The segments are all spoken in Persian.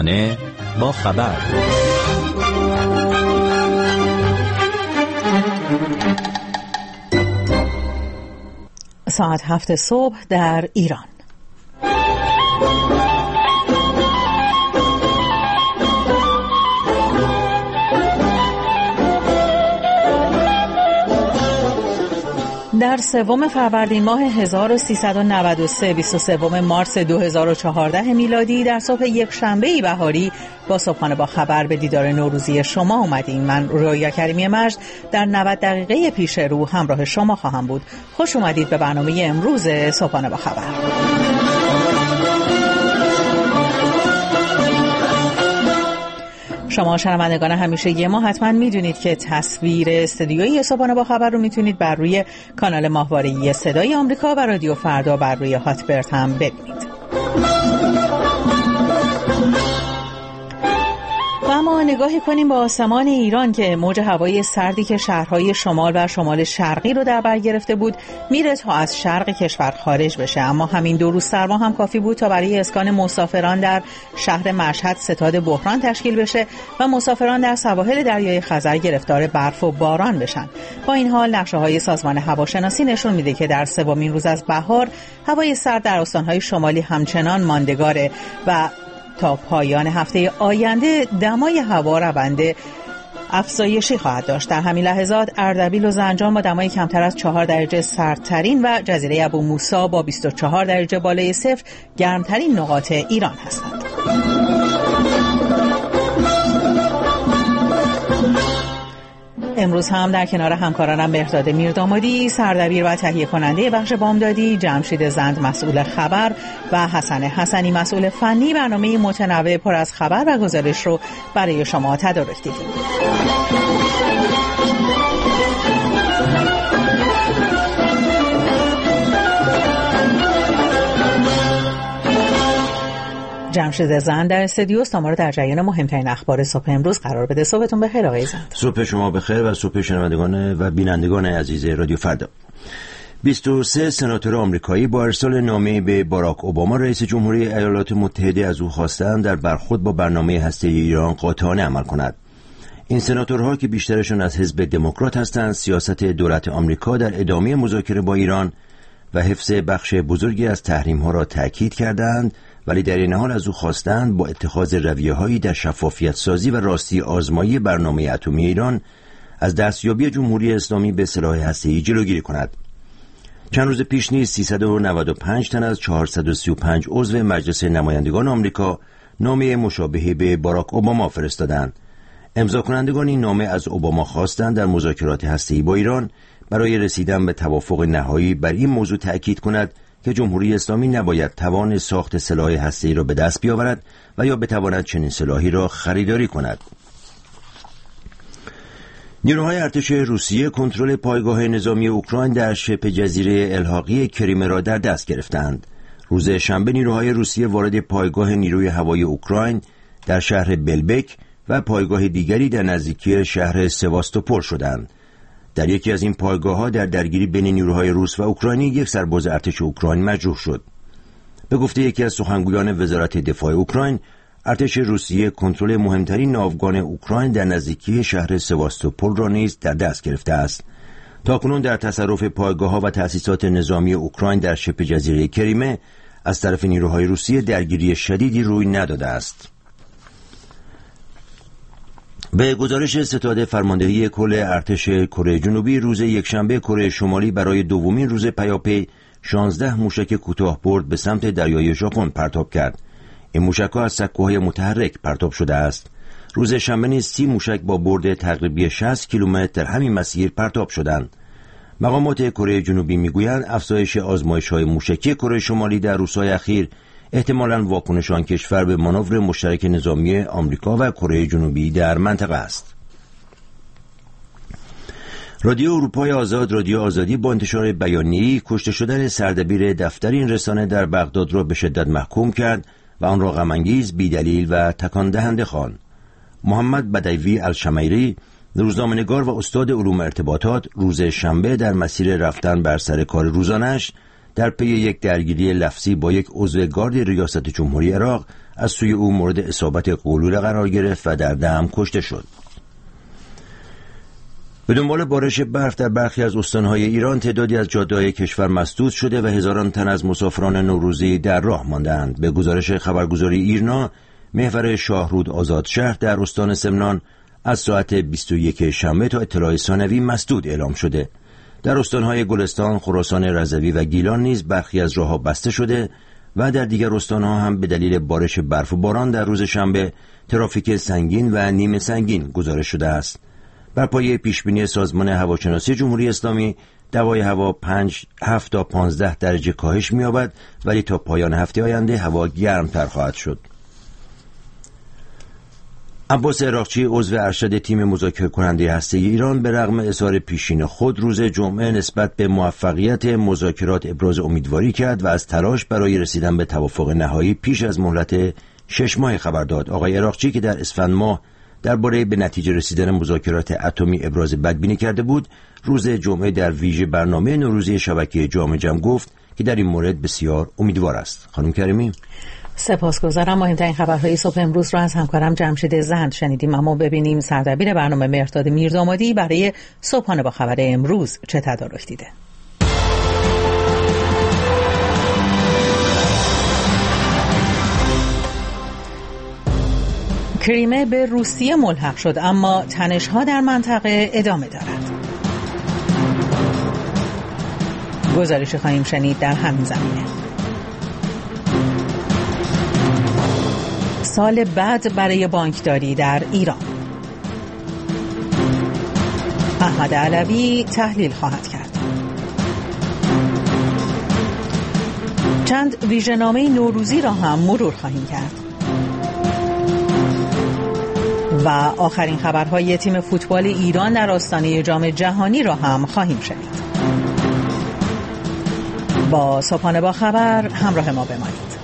صبحانه با خبر. ساعت 7 صبح در ایران. در 3 فروردین ماه 1393 23 مارس 2014 میلادی در صبح یک شنبه بهاری با صبحانه با خبر به دیدار نوروزی شما اومدیم. من رویا کریمی مجد در 90 دقیقه پیش رو همراه شما خواهم بود. خوش اومدید به برنامه امروز صبحانه با خبر. شما شنوندگان همیشگی ما حتما میدونید که تصویر استودیوی صبحانه با خبر رو میتونید بر روی کانال ماهواره‌ای صدای آمریکا و رادیو فردا بر روی هاتبرد هم ببینید. و اما نگاهی کنیم با آسمان ایران که موج هوای سردی که شهرهای شمال و شمال شرقی رو در بر گرفته بود میره تا از شرق کشور خارج بشه، اما همین 2 روز سرما هم کافی بود تا برای اسکان مسافران در شهر مشهد ستاد بحران تشکیل بشه و مسافران در سواحل دریای خزر گرفتار برف و باران بشن. با این حال نقشه‌های سازمان هواشناسی نشون میده که در 3مین روز از بهار هوای سرد در استان‌های شمالی همچنان ماندگاره و تا پایان هفته آینده دمای هوا روند افزایشی خواهد داشت. در همین لحظات اردبیل و زنجان با دمای کمتر از 4 درجه سردترین و جزیره ابو موسی با 24 درجه بالای صفر گرمترین نقاط ایران هستند. امروز هم در کنار همکارانم مهرداد میردامادی سردبیر و تهیه کننده بخش بامدادی، جمشید زند مسئول خبر و حسن حسنی مسئول فنی برنامه متنوع پر از خبر و گزارش رو برای شما تدارک دیدیم. جمشید زند در استودیو تا ما رو در جریان مهمترین اخبار صبح امروز قرار بده. صبحتون بخیر آقای زند. صبح شما بخیر و صبح شنوندگان و بینندگان عزیز رادیو فردا. 23 سناتور آمریکایی با ارسال نامه به باراک اوباما رئیس جمهوری ایالات متحده از او خواستند در برخورد با برنامه هسته‌ای ایران قاطعانه عمل کند. این سناتورها که بیشترشون از حزب دموکرات هستند، سیاست دولت آمریکا در ادامه مذاکره با ایران و حفظ بخش بزرگی از تحریم‌ها را تاکید کردند، ولی در این حال از او خواستند با اتخاذ رویه‌هایی در شفافیت سازی و راستی آزمایی برنامه اتمی ایران از دستیابی جمهوری اسلامی به سلاح هسته‌ای جلوگیری کند. چند روز پیش نیز 395 تن از 435 عضو مجلس نمایندگان آمریکا نامه مشابهی به باراک اوباما فرستادند. امضا کنندگان این نامه از اوباما خواستند در مذاکرات هسته‌ای با ایران برای رسیدن به توافق نهایی بر این موضوع تأکید کند که جمهوری اسلامی نباید توان ساخت سلاح هسته‌ای را به دست بیاورد و یا بتواند چنین سلاحی را خریداری کند. نیروهای ارتش روسیه کنترل پایگاه نظامی اوکراین در شبه جزیره الحاقی کریمه را در دست گرفتند. روز شنبه نیروهای روسیه وارد پایگاه نیروی هوایی اوکراین در شهر بلبک و پایگاه دیگری در نزدیکی شهر سواستوپول شدند. در یکی از این پایگاه‌ها در درگیری بین نیروهای روس و اوکراینی یک سرباز ارتش اوکراین مجروح شد. به گفته یکی از سخنگویان وزارت دفاع اوکراین، ارتش روسیه کنترل مهمترین ناوگان اوکراین در نزدیکی شهر سواستوپول را نیز در دست گرفته است. تاکنون در تصرف پایگاه‌ها و تأسیسات نظامی اوکراین در شبه جزیره کریمه از طرف نیروهای روسیه درگیری شدیدی روی نداده است. به گزارش ستاد فرماندهی کل ارتش کره جنوبی، روز یکشنبه کره شمالی برای دومین روز پیاپی 16 موشک کوتاه‌برد به سمت دریای ژاپن پرتاب کرد. این موشک‌ها از سکوهای متحرک پرتاب شده است. روز شنبه نیز 30 موشک با برد تقریبی 60 کیلومتر در همین مسیر پرتاب شدند. مقامات کره جنوبی میگویند افزایش آزمایش‌های موشکی کره شمالی در روزهای اخیر احتمالاً واکنش آن کشور به مانور مشترک نظامی آمریکا و کره جنوبی در منطقه است. رادیو اروپای آزاد، رادیو آزادی با انتشار بیانیه‌ای کشته شدن سردبیر دفتر این رسانه در بغداد را به شدت محکوم کرد و آن را غم‌انگیز، بی‌دلیل و تکان دهنده خواند. محمد بدوی الشمیری، روزنامه‌نگار و استاد علوم ارتباطات، روز شنبه در مسیر رفتن بر سر کار روزانه‌اش در پی یک درگیری لفظی با یک عضو گارد ریاست جمهوری عراق از سوی او مورد اصابت قلوله قرار گرفت و در دم کشته شد. به دنبال بارش برف در برخی از استانهای ایران تعدادی از جاده‌های کشور مسدود شده و هزاران تن از مسافران نوروزی در راه ماندند. به گزارش خبرگزاری ایرنا، محور شاهرود آزادشهر در استان سمنان از ساعت 21 شنبه تا اطلاع ثانوی مسدود اعلام شده. در استانهای گلستان، خراسان رضوی و گیلان نیز برخی از راه‌ها بسته شده و در دیگر استانها هم به دلیل بارش برف و باران در روز شنبه ترافیک سنگین و نیمه سنگین گزارش شده است. بر پایه پیشبینی سازمان هواشناسی جمهوری اسلامی، دوای هوا 7 تا 15 درجه کاهش می‌یابد، ولی تا پایان هفته آینده هوا گرمتر خواهد شد. عباس عراقچی، عضو ارشد تیم مذاکره کننده هسته‌ای ایران، به رغم اظهار پیشین خود روز جمعه نسبت به موفقیت مذاکرات ابراز امیدواری کرد و از تلاش برای رسیدن به توافق نهایی پیش از مهلت 6 ماه خبر داد. آقای عراقچی که در اسفند ماه درباره به نتیجه رسیدن مذاکرات اتمی ابراز بدبینی کرده بود، روز جمعه در ویژه برنامه نوروزی شبکه جام جم گفت که در این مورد بسیار امیدوار است. خانم کریمی، سپاسگزارم. مهمترین خبرهای صبح امروز را از همکارم جمشید زند شنیدیم، اما ببینیم سردبیر برنامه مهرداد میردامادی برای صبحانه با خبر امروز چه تدارک دیده. کریمه به روسیه ملحق شد، اما تنش‌ها در منطقه ادامه دارد. گزارش خواهیم شنید در همین زمینه. سال بعد برای بانکداری در ایران. احمد علوی تحلیل خواهد کرد. چند ویژه‌نامه نوروزی را هم مرور خواهیم کرد. و آخرین خبرهای تیم فوتبال ایران در آستانه جام جهانی را هم خواهیم شنید. با صبحانه با خبر همراه ما بمانید.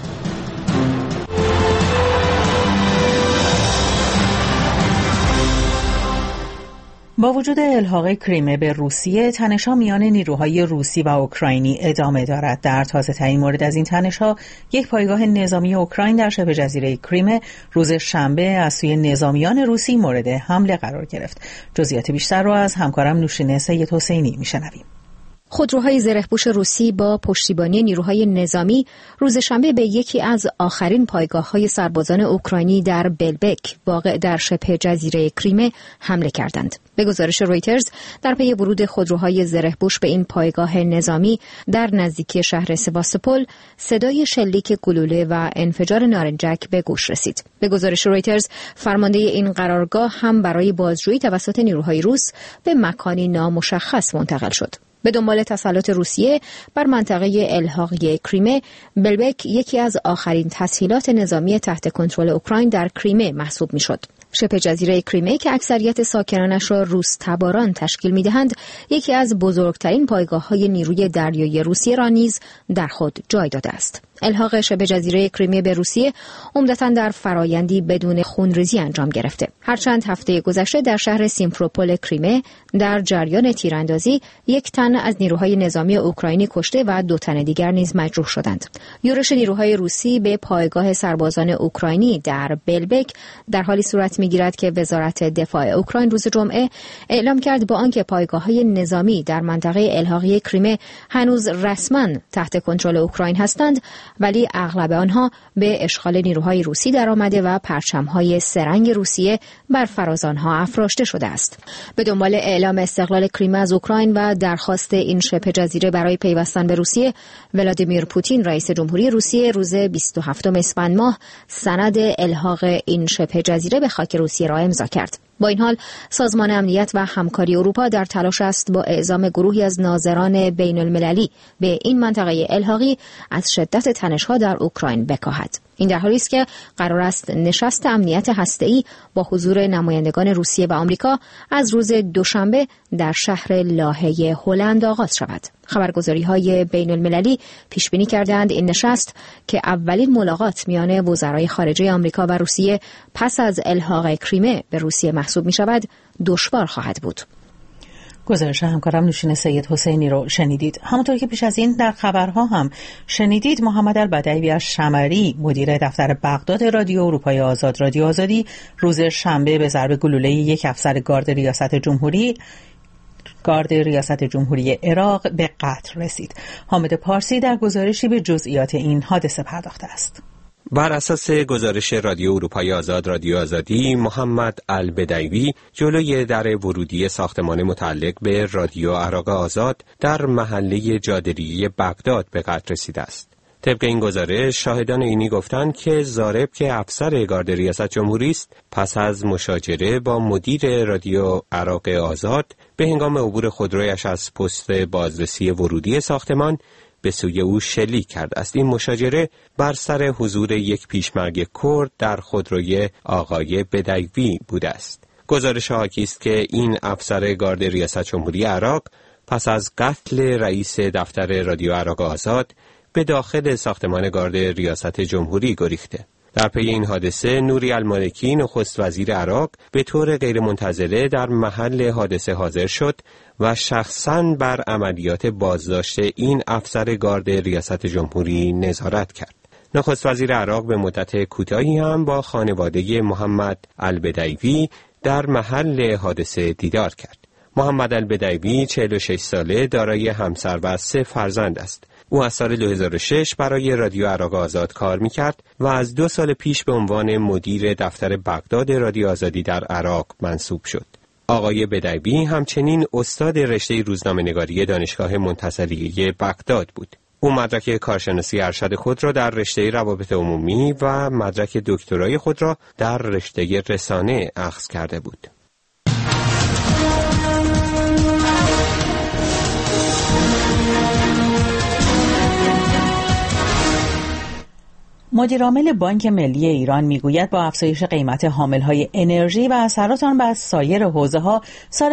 با وجود الحاق کریمه به روسیه، تنش‌ها میان نیروهای روسی و اوکراینی ادامه دارد. در تازه‌ترین مورد از این تنش‌ها، یک پایگاه نظامی اوکراین در شبه جزیره کریمه روز شنبه از سوی نظامیان روسی مورد حمله قرار گرفت. جزئیات بیشتر را از همکارم نوشین سید حسینی میشنویم. خودروهای زرهپوش روسی با پشتیبانی نیروهای نظامی روز شنبه به یکی از آخرین پایگاه‌های سربازان اوکراینی در بلبک واقع در شبه جزیره کریمه حمله کردند. به گزارش رویترز، در پی ورود خودروهای زرهپوش به این پایگاه نظامی در نزدیکی شهر سواستوپول، صدای شلیک گلوله و انفجار نارنجک به گوش رسید. به گزارش رویترز، فرمانده این قرارگاه هم برای بازجویی توسط نیروهای روس به مکانی نامشخص منتقل شد. به دنبال تسلط روسیه بر منطقه الحاقی کریمه، بلبک یکی از آخرین تسهیلات نظامی تحت کنترل اوکراین در کریمه محسوب می‌شد. شبه جزیره کریمه که اکثریت ساکنانش را روس تباران تشکیل می‌دهند، یکی از بزرگترین پایگاه‌های نیروی دریایی روسیه را نیز در خود جای داده است. الحاق شبه جزیره کریمه به روسیه عمدتاً در فرایندی بدون خونریزی انجام گرفته. هرچند هفته گذشته در شهر سیمفروپول کریمه در جریان تیراندازی یک تن از نیروهای نظامی اوکراینی کشته و 2 تن دیگر نیز مجروح شدند. یورش نیروهای روسی به پایگاه سربازان اوکراینی در بلبک در حالی صورت می‌گیرد که وزارت دفاع اوکراین روز جمعه اعلام کرد با آنکه پایگاه‌های نظامی در منطقه الحاقی کریمه هنوز رسما تحت کنترل اوکراین هستند، ولی اغلب آنها به اشغال نیروهای روسی درآمده و پرچم‌های سه‌رنگ روسیه بر فراز آنها افراشته شده است. به دنبال اعلام استقلال کریمه از اوکراین و درخواست این شبه جزیره برای پیوستن به روسیه، ولادیمیر پوتین رئیس جمهوری روسیه روز 27 اسفند ماه سند الحاق این شبه جزیره به خاک روسیه را امضا کرد. با این حال سازمان امنیت و همکاری اروپا در تلاش است با اعزام گروهی از ناظران بین المللی به این منطقه الحاقی از شدت تنش‌ها در اوکراین بکاهد. این در حالی است که قرار است نشست امنیت هسته‌ای با حضور نمایندگان روسیه و آمریکا از روز دوشنبه در شهر لاهه هلند آغاز شود. خبرگزاری‌های بین المللی پیش بینی کردند این نشست که اولین ملاقات میان وزرای خارجه آمریکا و روسیه پس از الحاق کریمه به روسیه محسوب می شود دشوار خواهد بود. گزارش همکارم نوشین سید حسینی رو شنیدید. همونطور که پیش از این در خبرها هم شنیدید، محمد البدوی از شمری، مدیر دفتر بغداد رادیو اروپای آزاد رادیو آزادی، روز شنبه به ضرب گلوله یک افسر گارد ریاست جمهوری عراق به قتل رسید. حامد پارسی در گزارشی به جزئیات این حادثه پرداخته است. بر اساس گزارش رادیو اروپای آزاد رادیو آزادی، محمد البدوی جلوی در ورودی ساختمان متعلق به رادیو عراق آزاد در محله جادریه بغداد به قتل رسیده است. طبق این گزارش، شاهدان عینی گفتند که ضارب که افسر گارد ریاست جمهوری است، پس از مشاجره با مدیر رادیو عراق آزاد به هنگام عبور خودرویش از پست بازرسی ورودی ساختمان به سوی او شلیک کرده است. این مشاجره بر سر حضور یک پیشمرگ کرد در خودروی آقای بدوی بوده است. گزارش حاکی است که این افسر گارد ریاست جمهوری عراق پس از قتل رئیس دفتر رادیو عراق آزاد به داخل ساختمان گارد ریاست جمهوری گریخته. در پی این حادثه، نوری المالکی نخست وزیر عراق به طور غیرمنتظره در محل حادثه حاضر شد و شخصاً بر عملیات بازداشت این افسر گارد ریاست جمهوری نظارت کرد. نخست وزیر عراق به مدت کوتاهی هم با خانواده محمد البدوی در محل حادثه دیدار کرد. محمد البدوی 46 ساله، دارای همسر و 3 فرزند است. او از سال 2006 برای رادیو عراق آزاد کار می‌کرد و از 2 سال پیش به عنوان مدیر دفتر بغداد رادیو آزادی در عراق منصوب شد. آقای بدوی همچنین استاد رشته روزنامه‌نگاری دانشگاه منتصریه بغداد بود. او مدرک کارشناسی ارشد خود را در رشته روابط عمومی و مدرک دکترای خود را در رشته رسانه اخذ کرده بود. مدیرعامل بانک ملی ایران میگوید با افزایش قیمت حاملهای انرژی و اثرات آن بر سایر حوزه‌ها، سال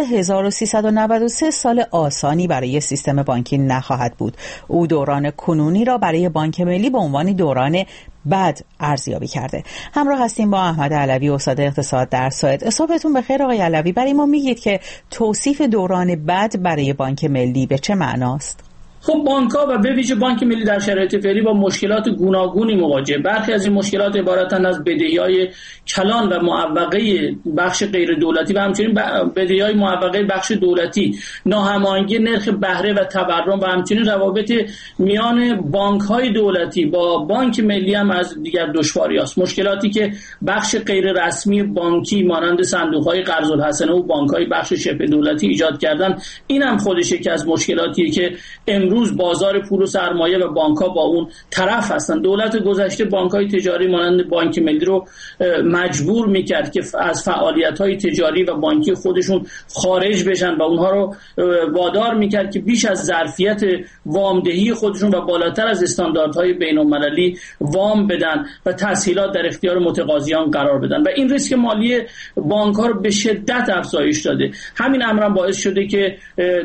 1393 سال آسانی برای سیستم بانکی نخواهد بود. او دوران کنونی را برای بانک ملی به عنوان دوران بد ارزیابی کرده. همراه هستیم با احمد علوی، استاد اقتصاد در سوئد. صبحتون بخیر آقای علوی. برای ما میگید که توصیف دوران بد برای بانک ملی به چه معناست؟ خب بانک‌ها و به ویژه بانک ملی در شرایط فعلی با مشکلات گوناگونی مواجه. برخی از این مشکلات عبارتند از بدهی‌های کلان و معوقه بخش غیر دولتی و همچنین بدهی‌های معوقه بخش دولتی، ناهماهنگی نرخ بهره و تورم و همچنین روابط میان بانک‌های دولتی با بانک ملی هم از دیگر دشواری‌هاست. مشکلاتی که بخش غیر رسمی بانکی مانند صندوق‌های قرض الحسنه و بانک‌های بخش شبه دولتی ایجاد کردن، این هم خودش یکی از مشکلاتیه که روز بازار پول و سرمایه و بانک‌ها با اون طرف هستن. دولت گذشته بانک‌های تجاری مانند بانک ملی رو مجبور می‌کرد که از فعالیت‌های تجاری و بانکی خودشون خارج بشن و اونها رو وادار می‌کرد که بیش از ظرفیت وامدهی خودشون و بالاتر از استانداردهای بین‌المللی وام بدن و تسهیلات در اختیار متقاضیان قرار بدن و این ریسک مالی بانک‌ها رو به شدت افزایش داده. همین امر باعث شده که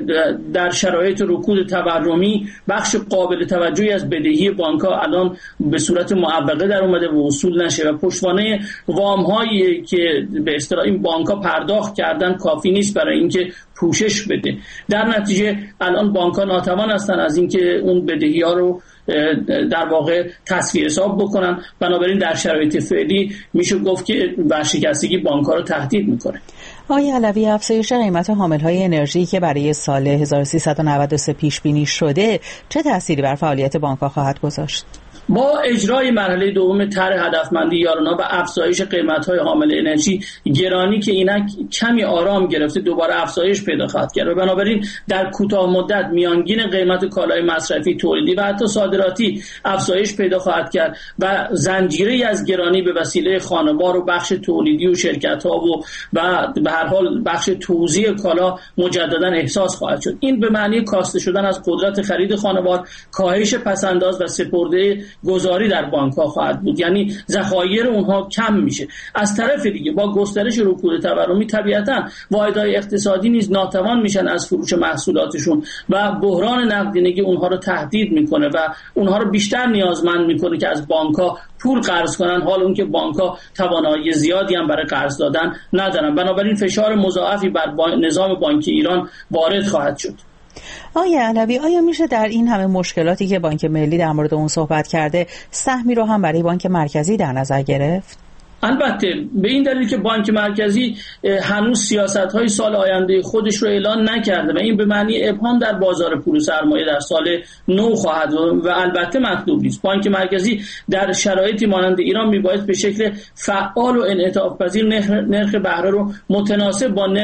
در شرایط رکود تورمی بخش قابل توجهی از بدهی بانک‌ها الان به صورت معوقه در اومده و وصول نشه و پشتوانه وام‌هایی که به اصطلاح این بانک‌ها پرداخت کردن کافی نیست برای اینکه پوشش بده. در نتیجه الان بانک‌ها ناتوان هستن از اینکه اون بدهی‌ها رو در واقع تصفیه حساب بکنن. بنابراین در شرایط فعلی میشه گفت که ورشکستگی بانک‌ها رو تهدید میکنه. آقای علوی، افزایش قیمت حاملهای انرژی که برای سال 1393 پیش بینی شده چه تأثیری بر فعالیت بانک‌ها خواهد گذاشت؟ با اجرای مرحله دوم طرح هدفمندی یارانه و افزایش قیمت‌های حامل انرژی، گرانی که اینک کمی آرام گرفته دوباره افزایش پیدا خواهد کرد و بنابراین در کوتاه مدت میانگین قیمت کالای مصرفی، تولیدی و حتی صادراتی افزایش پیدا خواهد کرد و زنجیره‌ای از گرانی به وسیله خانوار و بخش تولیدی و شرکت‌ها و به هر حال بخش توزیع کالا مجددا احساس خواهد شد. این به معنی کاسته شدن از قدرت خرید خانوار، کاهش پس‌انداز و سپرده گذاری در بانک ها خواهد بود، یعنی ذخایر اونها کم میشه. از طرف دیگه با گسترش رکود تورمی طبیعتا واحدهای اقتصادی نیز ناتوان میشن از فروش محصولاتشون و بحران نقدینگی اونها رو تهدید میکنه و اونها رو بیشتر نیازمند میکنه که از بانک ها پول قرض کنن، حال اون که بانک ها توانایی زیادی هم برای قرض دادن ندارن. بنابراین فشار مضاعفی بر نظام بانکی ایران وارد خواهد شد. آقای علوی، آیا میشه در این همه مشکلاتی که بانک ملی در مورد اون صحبت کرده سهمی رو هم برای بانک مرکزی در نظر گرفت؟ البته به این دلیل که بانک مرکزی هنوز سیاست‌های سال آینده خودش رو اعلان نکرده و این به معنی ابهام در بازار پول و سرمایه در سال نو خواهد و البته مطلوب نیست. بانک مرکزی در شرایطی مانند ایران میباید به شکل فعال و انعطاف پذیر نرخ بهره رو متناسب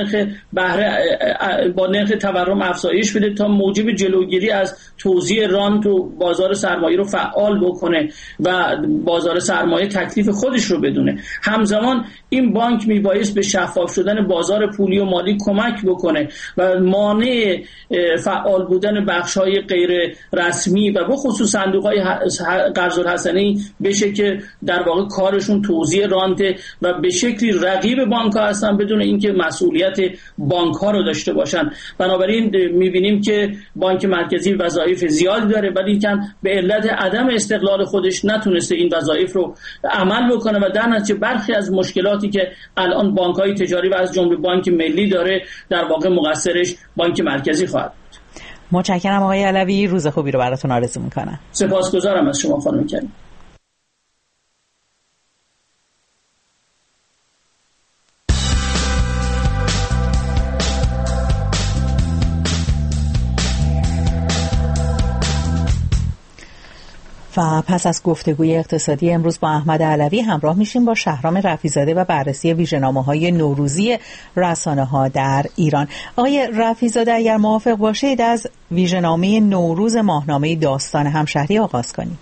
با نرخ تورم افزایش بده تا موجب جلوگیری از توزیع رانت و بازار سرمایه رو فعال بکنه و بازار سرمایه تکلیف خودش رو بدونه. همزمان این بانک میبایست به شفاف شدن بازار پولی و مالی کمک بکنه و مانع فعال بودن بخش‌های غیر رسمی و به خصوص صندوق‌های قرض الحسنه‌ای بشه که در واقع کارشون توزیع رانت و به شکلی رقیب بانک‌ها هستن بدون اینکه مسئولیت بانک‌ها رو داشته باشن. بنابراین می‌بینیم که بانک مرکزی وظایف زیادی داره ولی به علت عدم استقلال خودش نتونسته این وظایف رو عمل بکنه و در نتیجه برخی از مشکلاتی که الان بانک‌های تجاری و از جمله بانک ملی داره در واقع مقصرش بانک مرکزی خواهد بود. متشکرم آقای علوی، روز خوبی رو براتون آرزو می‌کنم. سپاسگزارم از شما خانم کریم. و پس از گفتگوی اقتصادی امروز با احمد علوی همراه میشیم با شهرام رفیع‌زاده و بررسی ویژه‌نامه‌های نوروزی رسانه‌ها در ایران. آقای رفیع‌زاده اگر موافق باشید از ویژه‌نامه نوروز ماهنامه داستان همشهری آغاز کنیم.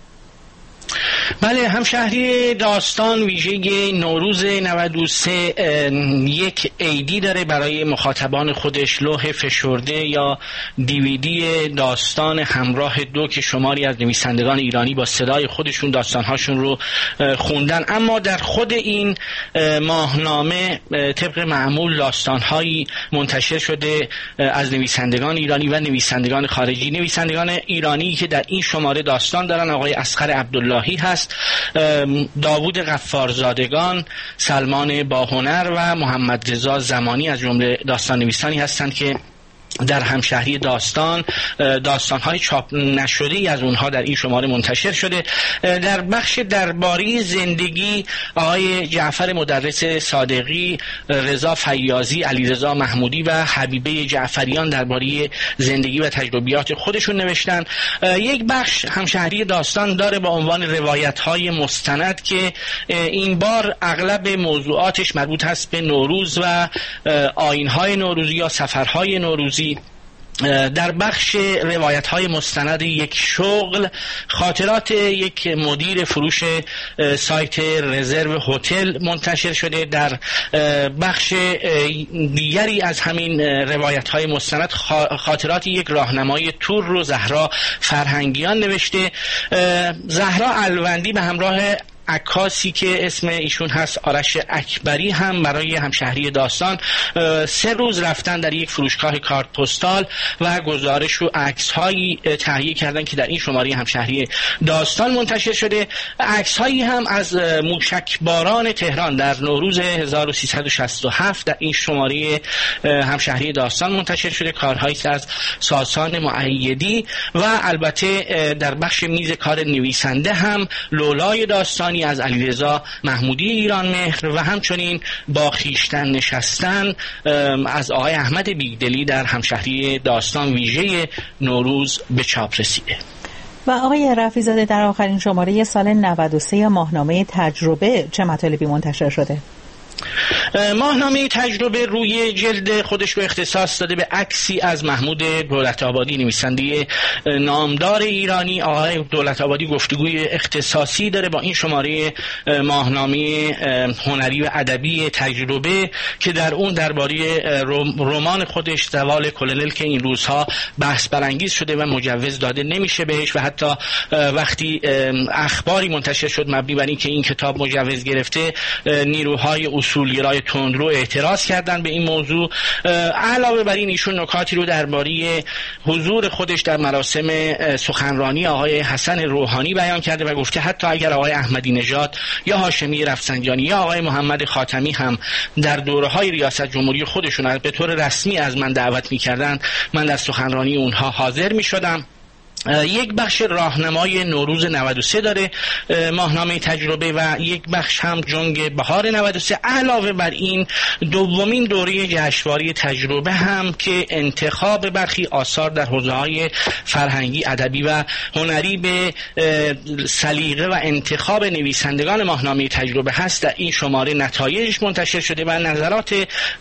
بله، همشهری داستان ویژه نوروز 93 یک ایدی داره برای مخاطبان خودش، لوح فشرده یا دیویدی داستان همراه دو که شماری از نویسندگان ایرانی با صدای خودشون داستانهاشون رو خوندن. اما در خود این ماهنامه طبق معمول داستانهایی منتشر شده از نویسندگان ایرانی و نویسندگان خارجی. نویسندگان ایرانی که در این شماره داستان دارن آقای اصغر عبداللهی هست، داوود غفارزادگان، سلمان باهنر و محمد رضا زمانی از جمله داستان نویسانی هستند که در همشهری داستان‌های چاپ نشده از اونها در این شماره منتشر شده. در بخش درباره زندگی آقای جعفر مدرس صادقی، رضا فیاضی، علیرضا محمودی و حبیبه جعفریان درباره زندگی و تجربیات خودشون نوشتن. یک بخش همشهری داستان داره با عنوان روایت‌های مستند که این بار اغلب موضوعاتش مربوط هست به نوروز و آیین‌های نوروزی یا سفرهای نوروزی. در بخش روایت‌های مستند یک شغل، خاطرات یک مدیر فروش سایت رزرو هتل منتشر شده. در بخش دیگری از همین روایت‌های مستند خاطرات یک راهنمای تور رو زهرا فرهنگیان نوشته. زهرا الوندی به همراه عکاسی که اسم ایشون هست آرش اکبری هم برای همشهری داستان 3 روز رفتن در یک فروشگاه کارت پستال و گزارش و عکس‌هایی تهیه کردن که در این شماره همشهری داستان منتشر شده. عکس‌هایی هم از موشکباران تهران در نوروز 1367 در این شماره همشهری داستان منتشر شده. کارهایی از ساسان مؤیدی و البته در بخش میز کار نویسنده هم لولای داستان از علیرضا محمودی ایرانمهر و همچنین با خویشتن نشستن از آقای احمد بیگدلی در همشهری داستان ویژه نوروز به چاپ رسیده. و آقای رفیع‌زاده در آخرین شماره سال 93 ماهنامه تجربه چه مطالبی منتشر شده؟ ماهنامه تجربه روی جلد خودش رو اختصاص داده به عکسی از محمود دولت‌آبادی، نویسنده نامدار ایرانی. آقای دولت‌آبادی گفتگوی اختصاصی داره با این شماره ماهنامه هنری و ادبی تجربه که در اون درباره رمان خودش زوال کلونل که این روزها بحث برانگیز شده و مجوز داده نمیشه بهش و حتی وقتی اخباری منتشر شد مبنی بر اینکه این کتاب مجوز گرفته، نیروهای اصولگرای تندرو اعتراض کردن به این موضوع. علاوه بر این ایشون نکاتی رو درباره حضور خودش در مراسم سخنرانی آقای حسن روحانی بیان کرده و گفته حتی اگر آقای احمدی نژاد یا هاشمی رفسنجانی یا آقای محمد خاتمی هم در دوره‌های ریاست جمهوری خودشون به طور رسمی از من دعوت می‌کردند، من در سخنرانی اونها حاضر می‌شدم. یک بخش راهنمای نوروز 93 داره ماهنامه تجربه و یک بخش هم جنگ بهار 93. علاوه بر این دومین دوره جشنواره تجربه هم که انتخاب برخی آثار در حوزه‌های فرهنگی، ادبی و هنری به سلیقه و انتخاب نویسندگان ماهنامه تجربه هست. در این شماره نتایجش منتشر شده و نظرات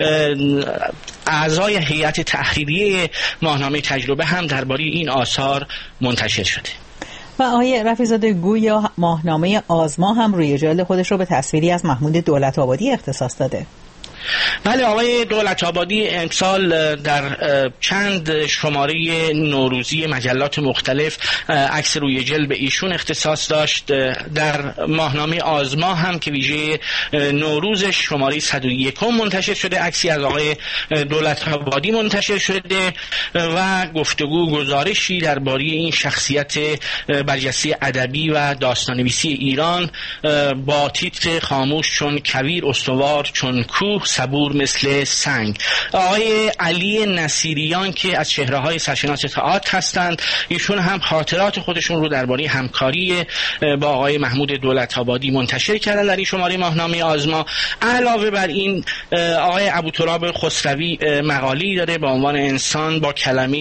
اعضای هیئت تحریریه ماهنامه تجربه هم درباره این آثار منتشر شده. و آقای رفیع‌زاده گویا ماهنامه آزما هم روی جلد خودش رو به تصویری از محمود دولت‌آبادی اختصاص داده. بله، آقای دولت‌آبادی امسال در چند شماره نوروزی مجلات مختلف عکس روی جلد به ایشون اختصاص داشت. در ماهنامه آزما هم که ویژه نوروزش شماره 101 منتشر شده، عکسی از آقای دولت‌آبادی منتشر شده و گفتگو گزارشی درباره این شخصیت برجسته ادبی و داستان‌نویسی ایران با تیتر خاموش چون کویر، استوار چون کوه، صبور مثل سنگ. آقای علی نصیریان که از چهره‌های سرشناس تئاتر هستند، ایشون هم خاطرات خودشون رو درباره همکاری با آقای محمود دولت‌آبادی منتشر کردن در این شماره ماهنامه آزما. علاوه بر این آقای ابوتراب خسروی مقاله‌ای داره با عنوان انسان با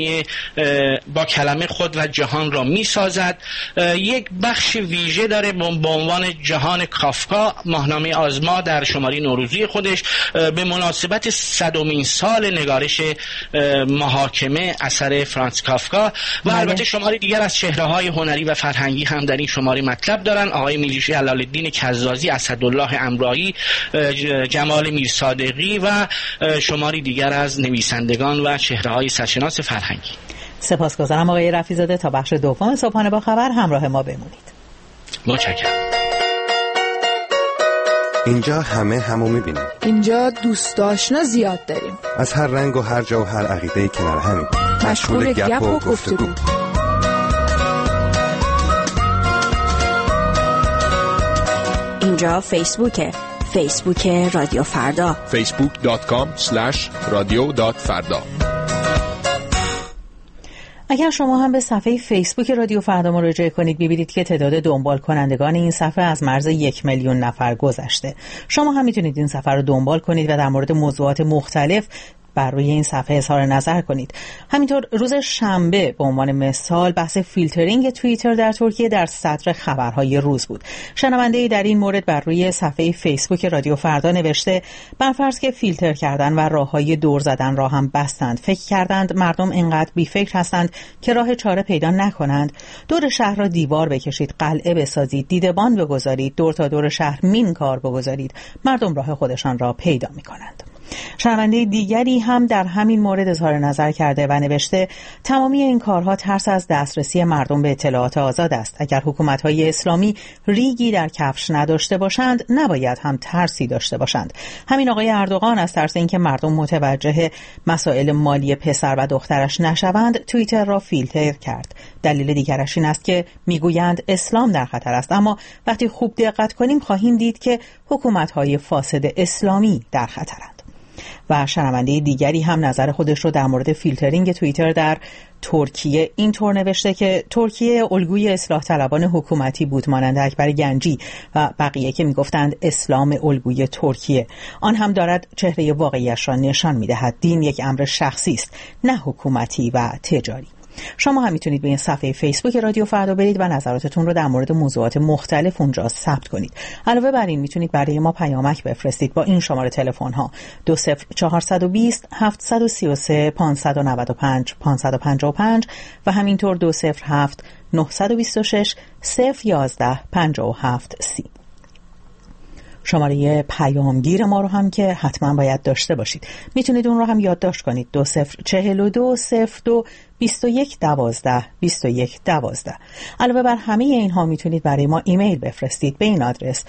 کلمه خود و جهان را می‌سازد. یک بخش ویژه داره با عنوان جهان کافکا. ماهنامه آزما در شماره نوروزی خودش به مناسبت 100مین سال نگارش محاکمه اثر فرانس کافکا و البته شماره دیگر از چهره‌های هنری و فرهنگی هم در این شماره مطلب دارن. آقای میرشی علال‌الدین کزازی، اسدالله امرایی، جمال میرصادقی و شماره دیگر از نویسندگان و چهره‌های سرشناس فرهنگی. سپاسگزارم آقای رفیع‌زاده. تا بخش دوم صبحانه با خبر همراه ما بمونید. متشکرم. اینجا همو میبینیم. اینجا دوست آشنا زیاد داریم. از هر رنگ و هر جا و هر عقیده‌ای کنار همیم. مشغول گپ و گفتگو. اینجا فیسبوک رادیو فردا. facebook.com/radio.farda. اگر شما هم به صفحه فیسبوک رادیو فردا مراجعه کنید ببینید که تعداد دنبال کنندگان این صفحه از مرز 1 میلیون نفر گذشته. شما هم میتونید این صفحه رو دنبال کنید و در مورد موضوعات مختلف بر روی این صفحه اظهار نظر کنید. همینطور روز شنبه به عنوان مثال بحث فیلترینگ توییتر در ترکیه در صدر خبرهای روز بود. شنونده‌ای در این مورد بر روی صفحه فیسبوک رادیو فردا نوشته برفرض که فیلتر کردن و راههای دور زدن را هم بستند، فکر کردند مردم اینقدر بی‌فکر هستند که راه چاره پیدا نکنند. دور شهر را دیوار بکشید، قلعه بسازید، دیدبان بگذارید، دور تا دور شهر مین کار بگذارید، مردم راه خودشان را پیدا می‌کنند. شنونده دیگری هم در همین مورد اظهار نظر کرده و نوشته تمامی این کارها ترس از دسترسی مردم به اطلاعات آزاد است. اگر حکومت‌های اسلامی ریگی در کفش نداشته باشند نباید هم ترسی داشته باشند. همین آقای اردوغان از ترس اینکه مردم متوجه مسائل مالی پسر و دخترش نشوند توییتر را فیلتر کرد. دلیل دیگرش این است که میگویند اسلام در خطر است، اما وقتی خوب دقت کنیم خواهیم دید که حکومت‌های فاسد اسلامی در خطرند. و شنونده دیگری هم نظر خودش رو در مورد فیلترینگ توییتر در ترکیه اینطور نوشته که ترکیه الگوی اصلاح طلبان حکومتی بود مانند اکبر گنجی و بقیه که میگفتند اسلام الگوی ترکیه. آن هم دارد چهره واقعیش را نشان میدهد. دین یک امر شخصی است نه حکومتی و تجاری. شما هم میتونید به این صفحه فیسبوک رادیو فردا برید و نظراتتون رو در مورد موضوعات مختلف اونجا ثبت کنید. علاوه بر این میتونید برای ما پیامک بفرستید با این شماره تلفن ها 20420 733 595 555 و همینطور 207 926 011 57 30. شماره پیامگیر ما رو هم که حتما باید داشته باشید. میتونید اون رو هم یادداشت کنید 2042 02 21 12 21 12. علاوه بر همه اینها میتونید برای ما ایمیل بفرستید به این آدرس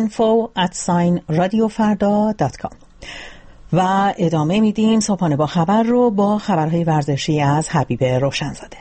info@radiofarda.com. و ادامه میدیم صبحانه با خبر رو با خبرهای ورزشی از حبیب روشنزاده.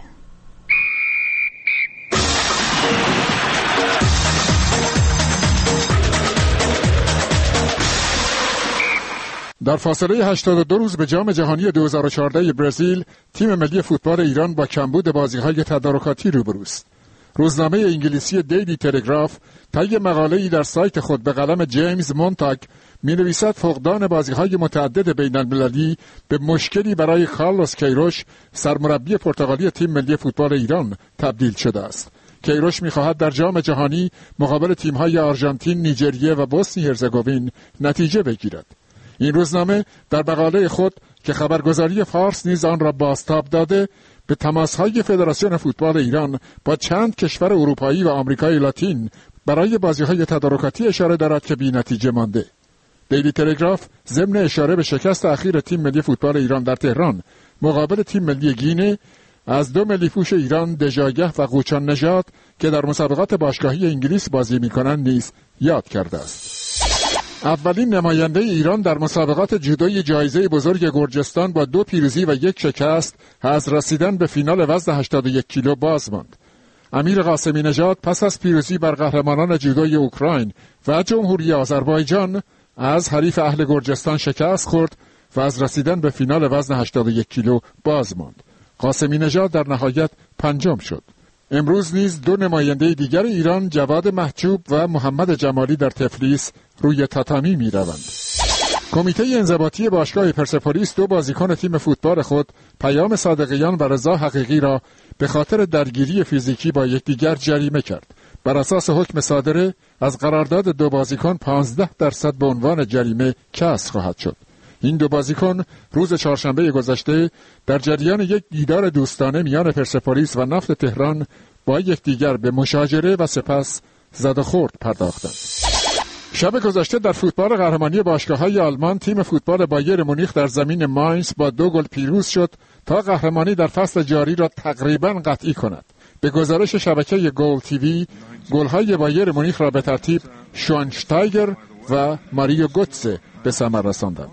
در فاصله 82 روز به جام جهانی 2014 برزیل، تیم ملی فوتبال ایران با کمبود بازی‌های تدارکاتی روبروست. روزنامه انگلیسی دیلی تلگراف طی مقاله‌ای در سایت خود به قلم جیمز مونتاگ می‌نویسد فقدان بازی‌های متعدد بین‌المللی به مشکلی برای کارلوس کیروش، سرمربی پرتغالی تیم ملی فوتبال ایران، تبدیل شده است. کیروش می‌خواهد در جام جهانی مقابل تیم‌های آرژانتین، نیجریه و بوسنی هرزگوین نتیجه بگیرد. این روزنامه در مقاله خود که خبرگزاری فارس نیز آن را بازتاب داده، به تماس‌های فدراسیون فوتبال ایران با چند کشور اروپایی و آمریکای لاتین برای بازی‌های تدارکاتی اشاره دارد که بی‌نتیجه مانده. دیلی تلگراف ضمن اشاره به شکست اخیر تیم ملی فوتبال ایران در تهران مقابل تیم ملی گینه از دو ملی پوش ایران، دژاگه و قوچان نژاد که در مسابقات باشگاهی انگلیس بازی می‌کنند نیز یاد کرده است. اولین نماینده ایران در مسابقات جودوی جایزه بزرگ گرجستان با 2 پیروزی و 1 شکست از رسیدن به فینال وزن 81 کیلو باز ماند. امیر قاسمی نژاد پس از پیروزی بر قهرمانان جودوی اوکراین و جمهوری آذربایجان از حریف اهل گرجستان شکست خورد و از رسیدن به فینال وزن 81 کیلو باز ماند. قاسمی نژاد در نهایت پنجم شد. امروز نیز 2 نماینده دیگر ایران، جواد محجوب و محمد جمالی، در تفلیس روی تاتامی می روند. کمیته انضباطی باشگاه پرسپولیس 2 بازیکن تیم فوتبال خود، پیام صادقیان و رضا حقیقی، را به خاطر درگیری فیزیکی با یکدیگر جریمه کرد. بر اساس حکم صادره از قرارداد 2 بازیکن 15% به عنوان جریمه کسر خواهد شد. این 2 بازیکن روز چهارشنبه گذشته در جریان یک دیدار دوستانه میان پرسپولیس و نفت تهران با یکدیگر به مشاجره و سپس زد و خورد پرداختند. شب گذشته در فوتبال قهرمانی باشگاه‌های آلمان، تیم فوتبال بایر مونیخ در زمین ماینز با 2 گل پیروز شد تا قهرمانی در فصل جاری را تقریباً قطعی کند. به گزارش شبکه گول تیوی، گل‌های بایر مونیخ را به ترتیب شوانشتایگر و ماریو گوتزه به ثمر رساندند.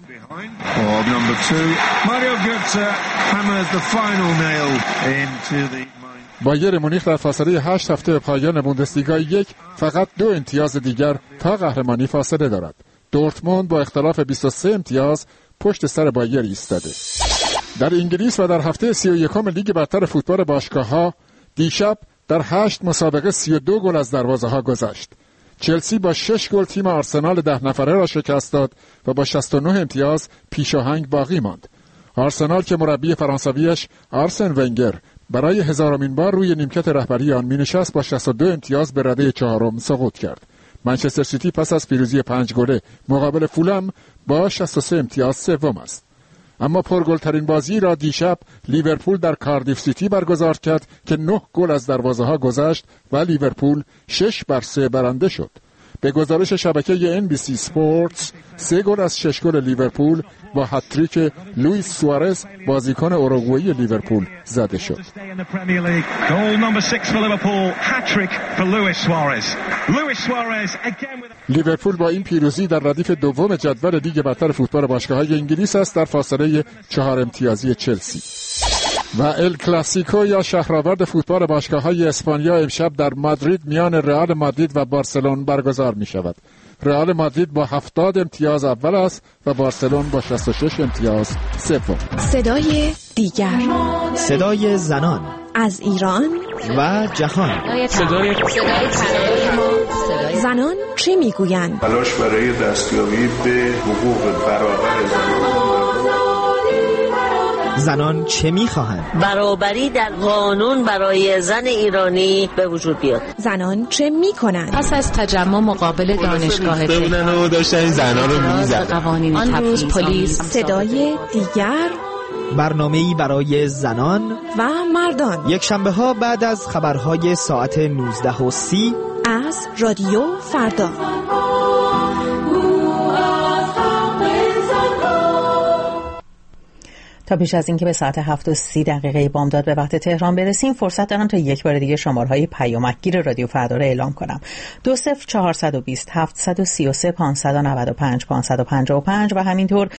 بایر مونیخ در فاصله 8 هفته به پایان بوندسلیگا 1 فقط 2 امتیاز دیگر تا قهرمانی فاصله دارد. دورتموند با اختلاف 23 امتیاز پشت سر بایر ایستاده. در انگلیس و در هفته 31 لیگ برتر فوتبال باشگاه‌ها دیشب در 8 مسابقه 32 گل از دروازه‌ها گذشت. چلسی با 6 گل تیم آرسنال 10 نفره را شکست داد و با 69 امتیاز پیشاهنگ باقی ماند. آرسنال که مربی فرانسویش آرسن ونگر برای 1000مین بار روی نیمکت رهبری آن می‌نشست، با 62 امتیاز به رده 4م سقوط کرد. منچستر سیتی پس از پیروزی 5 گله مقابل فولام با 63 امتیاز سوم است. اما پرگل‌ترین بازی را دیشب لیورپول در کاردیف سیتی برگزار کرد که 9 گل از دروازه‌ها گذشت و لیورپول 6-3 برنده شد. به گزارش شبکه NBC سپورتس 3 گل از 6 گل لیورپول با هتریک لوئیس سوارز بازیکن اوروگوئی لیورپول زده شد. لیورپول با این پیروزی در ردیف دوم جدول لیگ برتر فوتبال باشگاه‌های انگلیس است در فاصله 4 امتیازی چلسی. و ال کلاسیکو یا شهرآورد فوتبال باشگاه‌های اسپانیا امشب در مادرید میان رئال مادرید و بارسلون برگزار می‌شود. رئال مادرید با 70 امتیاز اول است و بارسلون با 66 امتیاز سوم. صدای دیگر، صدای زنان از ایران و جهان. صدای زنان چه میگویند؟ تلاش برای دستیابی به حقوق برابر زنان. زنان چه میخواهند؟ برابری در قانون برای زن ایرانی به وجود بیاد. زنان چه میکنند؟ پس از تجمع مقابل دانشگاه بودن و داشتن زنان رو میزدن. قوانین آن روز پلیس صدای دیگر، برنامه‌ای برای زنان و مردان، یک شنبه ها بعد از خبرهای ساعت 19:30 از رادیو فردا. تا پیش از اینکه به ساعت 7:30 بامداد به وقت تهران برسیم، فرصت دارم تا یک بار دیگه شماره‌های پیامکگیر رادیو فردا رو اعلام کنم. 20420 733 595 555 و همینطور